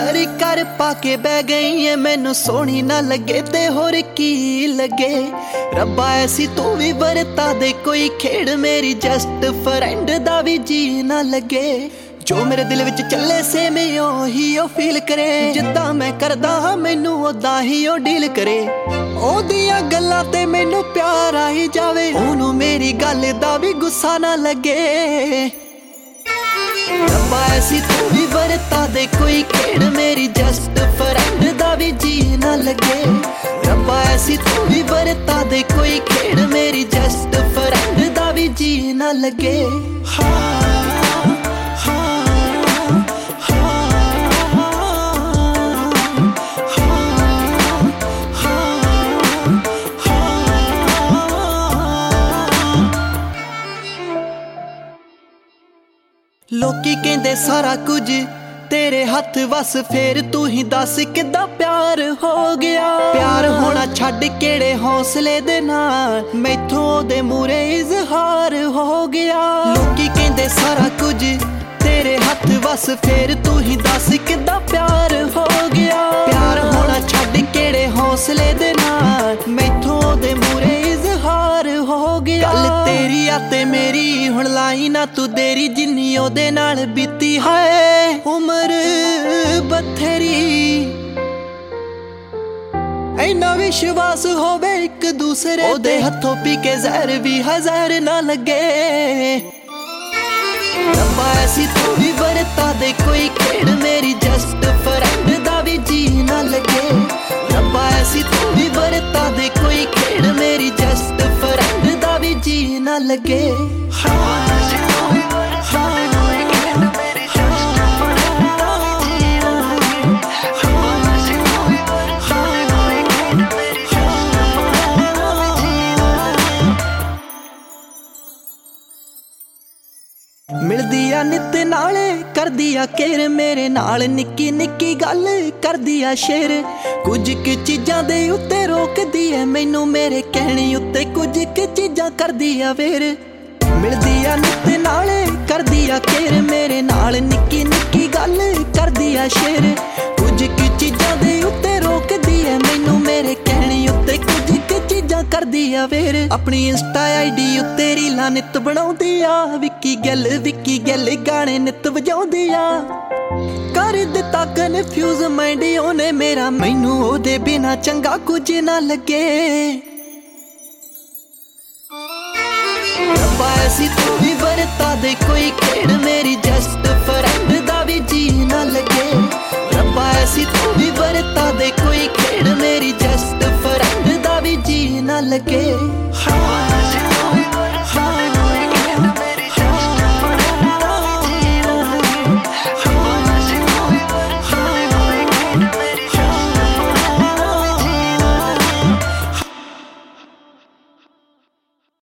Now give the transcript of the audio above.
Sir ਕਰ ਪਾ ਕੇ ਬਹਿ ਗਈ ਏ, ਮੈਨੂੰ ਸੋਹਣੀ ਨਾ ਲੱਗੇ ਤੇ ਹੋਰ ਕੀ ਲੱਗੇ। ਰੱਬਾ ਐਸੀ ਤੂੰ ਵੀ ਵਰਤਾ ਦੇ ਕੋਈ ਖੇਡ, ਮੇਰੀ ਜਸਟ ਫਰੈਂਡ ਦਾ ਵੀ ਜੀ ਨਾ ਲੱਗੇ। ਜੋ ਮੇਰੇ ਦਿਲ ਵਿੱਚ ਚੱਲੇ ਸੇਮ ਉਹੀ ਉਹ ਫੀਲ ਕਰੇ, ਜਿੱਦਾਂ ਮੈਂ ਕਰਦਾ ਮੈਨੂੰ ਉਦਾਂ ਹੀ ਉਹ ਡੀਲ ਕਰੇ। ਉਹਦੀਆਂ ਗੱਲਾਂ ਤੇ ਮੈਨੂੰ ਪਿਆਰ ਆਈ ਜਾਵੇ, ਉਹਨੂੰ ਮੇਰੀ ਗੱਲ ਦਾ ਵੀ ਗੁੱਸਾ ਨਾ ਲੱਗੇ। ਰੱਬਾ ਐਸੀ ਤੂੰ ਵੀ ਵਰਤਾ ਦੇ ਕੋਈ ਖੇਡ, ਮੇਰੀ ਜਸਟ ਫਰੈਂਡ ਦਾ ਵੀ ਜੀ ਨਾ ਲੱਗੇ। ਰੱਬਾ ਐਸੀ ਤੂੰ ਵੀ ਵਰਤਾ ਦੇ ਕੋਈ ਖੇਡ, ਮੇਰੀ ਜਸਟ ਫਰੈਂਡ ਦਾ ਵੀ ਜੀ ਨਾ ਲੱਗੇ। ਲੋਕੀ ਕਹਿੰਦੇ ਸਾਰਾ ਕੁਝ ਤੇਰੇ ਹੱਥ ਵਸ, ਫੇਰ ਤੂੰ ਹੀ ਦੱਸ ਕਿੱਦਾਂ ਪਿਆਰ ਹੋ ਗਿਆ। ਪਿਆਰ ਹੋਣਾ ਛੱਡ ਕਿਹੜੇ ਹੌਸਲੇ ਦੇ ਨਾਲ, ਮੈਥੋਂ ਉਹਦੇ ਮੂਰੇ ਇਜ਼ਹਾਰ ਹੋ ਗਿਆ। ਲੋਕੀ ਕਹਿੰਦੇ ਸਾਰਾ ਕੁਝ ਤੇਰੇ ਹੱਥ ਵਸ, ਫੇਰ ਤੂੰ ਹੀ ਦੱਸ ਕਿੱਦਾਂ ਪਿਆਰ ਹੋ ਗਿਆ। ਪਿਆਰ ਹੋਣਾ ਛੱਡ ਕਿਹੜੇ ਹੌਸਲੇ ਦੇ ਨਾਲ, ਮੈਥੋਂ ਉਹਦੇ ਮੂਰੇ ਇਜ਼ਹਾਰ ਹੋ ਗਿਆ। ਗੱਲ ਤੇਰੀ ਆ ਤੇ ਮੇਰੀ ਹੁਣ ਲਾਈ ਨਾ ਤੂੰ ਦੇਰੀ, ਜਿੰਨੀ ਉਹਦੇ ਨਾਲ ਬੀਤੀ ਹੈ ਉਮਰ ਬਥੇਰੀ। ਇੰਨਾ ਵਿਸ਼ਵਾਸ ਹੋਵੇ ਇੱਕ ਦੂਸਰੇ, ਉਹਦੇ ਹੱਥੋਂ ਪੀ ਕੇ ਜ਼ਹਿਰ ਵੀ ਹਜ਼ਾਰ ਨਾ ਲੱਗੇ। ਰੱਬਾ ਐਸੀ ਤੂੰ ਵੀ ਵਰਤਾ ਦੇ ਕੋਈ ਖੇਡ, ਮੇਰੀ ਜਸਟ ਫਰੈਂਡ ਦਾ ਵੀ ਜੀ ਨਾ ਲੱਗੇ। ਰੱਬਾ ਐਸੀ ਤੂੰ ਵੀ ਵਰਤਾ ਦੇ ਕੋਈ ਖੇਡ, ਮੇਰੀ ਜਸਟ ਫਰੈਂਡ ਦਾ ਵੀ ਜੀ ਨਾ ਲੱਗੇ। ਮਿਲਦੀ ਆ ਨਿੱਤ ਨਾਲੇ ਕਰਦੀ ਆ ਕੇਰ, ਮੇਰੇ ਨਾਲ ਨਿੱਕੀ ਨਿੱਕੀ ਗੱਲ ਕਰਦੀ ਆ ਸ਼ੇਰ। ਕੁਝ ਕੁ ਚੀਜ਼ਾਂ ਦੇ ਉੱਤੇ ਰੋਕਦੀ ਐ ਮੈਨੂੰ, ਮੇਰੇ ਕਹਿਣੇ ਉੱਤੇ ਕੁਝ ਕੁ ਚੀਜ਼ਾਂ ਕਰਦੀ ਆ ਵੇਰ। ਮਿਲਦੀ ਆ ਨਿੱਤ ਨਾਲੇ ਕਰਦੀ ਆ ਕੇਰ, ਮੇਰੇ ਨਾਲ ਨਿੱਕੀ ਨਿੱਕੀ ਗੱਲ ਕਰਦੀ ਆ ਸ਼ੇਰ। ਕੁਝ ਕੁ ਚੀਜ਼ਾਂ ਦੇ ਉੱਤੇ ਰੋਕਦੀ ਐ ਮੈਨੂੰ, ਮੇਰੇ ਕਹਿਣੇ ਉੱਤੇ ਕੁਝ ਕੁ ਚੀਜ਼ਾਂ ਕਰਦੀ ਆ ਵੇਰ। ਆਪਣੀ ਇੰਸਟਾ ਆਈਡੀ ਉੱਤੇ ਰੀਲਾਂ ਨਿੱਤ ਬਣਾਉਂਦੀ ਆ, ਵਿੱਕੀ ਗੱਲ ਗਾਣੇ ਨਿੱਤ ਵਜਾਉਂਦੀ ਆ। ਕਰ ਦਿੱਤਾ ਕਨਫਿਊਜ਼ ਮਾਈਂਡ ਉਹਨੇ ਮੇਰਾ, ਮੈਨੂੰ ਉਹਦੇ ਬਿਨਾ ਚੰਗਾ ਕੁਝ ਨਾ ਲੱਗੇ। ਰੱਬਾ ਐਸੀ ਤੂੰ ਵੀ ਵਰਤਾ ਦੇ ਕੋਈ ਖੇਡ, ਮੇਰੀ ਜਸਟ ਫਰੈਂਡ ਦਾ ਵੀ ਜੀ ਨਾ ਲੱਗੇ। ਰੱਬਾ ਐਸੀ ਤੂੰ ਵੀ ਵਰਤਾ ਦੇ ਕੋਈ ਖੇਡ, ਮੇਰੀ ਜਸਟ ਫਰੈਂਡ ਦਾ ਵੀ ਜੀ ਨਾ ਲੱਗੇ।